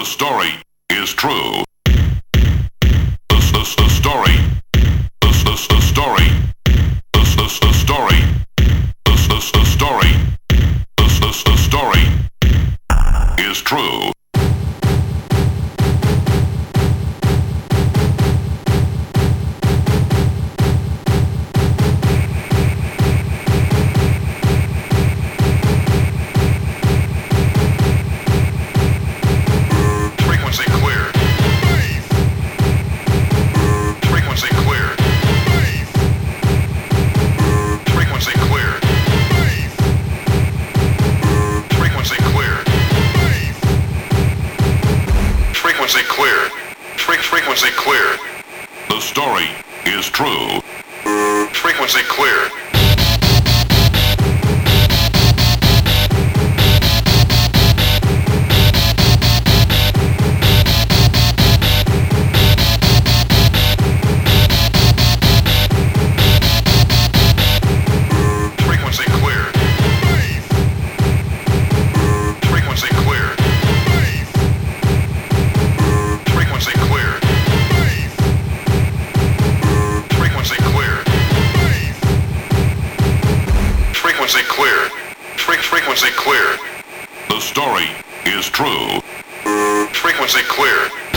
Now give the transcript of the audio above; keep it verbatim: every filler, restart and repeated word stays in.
story is true. The, the, the story. The, the, the story. The, the, the story. The, the, the story. The, the, the story is true. Frequency clear. The story is true. Frequency clear. Frequency clear. The story is true. Frequency clear.